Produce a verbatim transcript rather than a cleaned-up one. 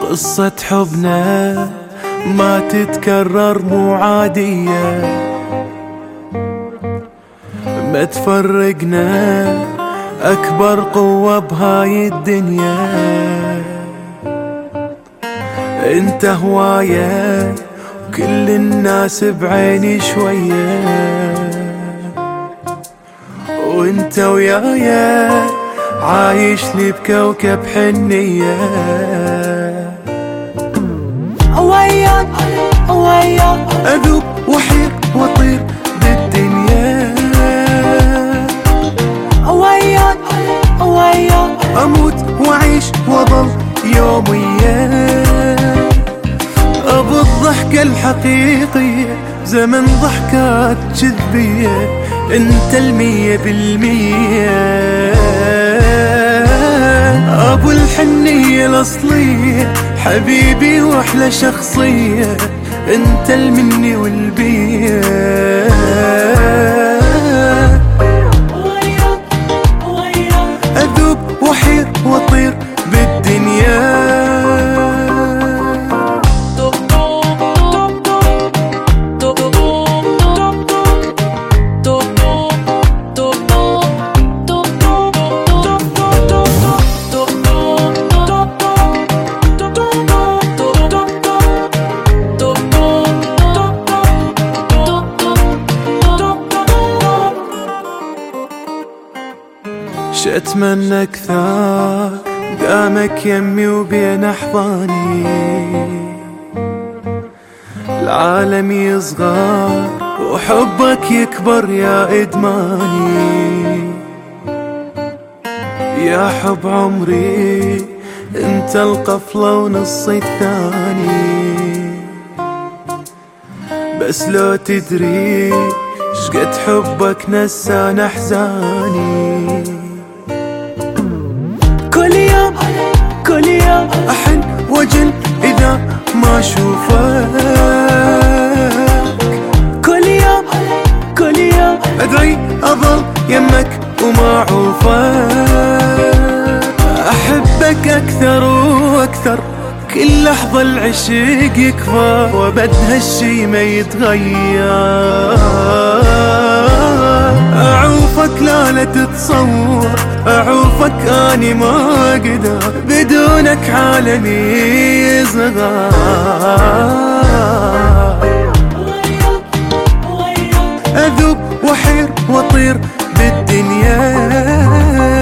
قصة حبنا ما تتكرر، مو عادية، ما تفرقنا أكبر قوة بهاي الدنيا. انت هواية وكل الناس بعيني شوية، وانت ويايا عايش لي بكوكب حنية. وياك وياك أذوب وحير وأطير بالدنيا، وياك وياك أموت وأعيش وأظل يوم وياك. أبو الضحكة الحقيقية زمن ضحكات كذبية، انت المية بالمية. أبو الحنية الأصلية حبيبي وأحلى شخصية، انت المني والبيه. أذوب وأحير وأطير بالدنيا. شأتمنى أكثر دامك يمي وبين أحضاني، العالم يصغر وحبك يكبر يا إدماني. يا حب عمري انت القفلة ونص الثاني، بس لو تدري شقد حبك نسان أحزاني. كل يوم كل يوم أحن وجن إذا ما أشوفك، كل يوم كل يوم أدعي أظل يمك وما أعوفك. أحبك أكثر وأكثر، كل لحظة العشق يكفى، وأبد هالشي ما يتغير. أعوفك لا لا تتصور، أعوفك أني ما أقدر، بدونك عالمي يصغر. أذوب وأحير وأطير بالدنيا.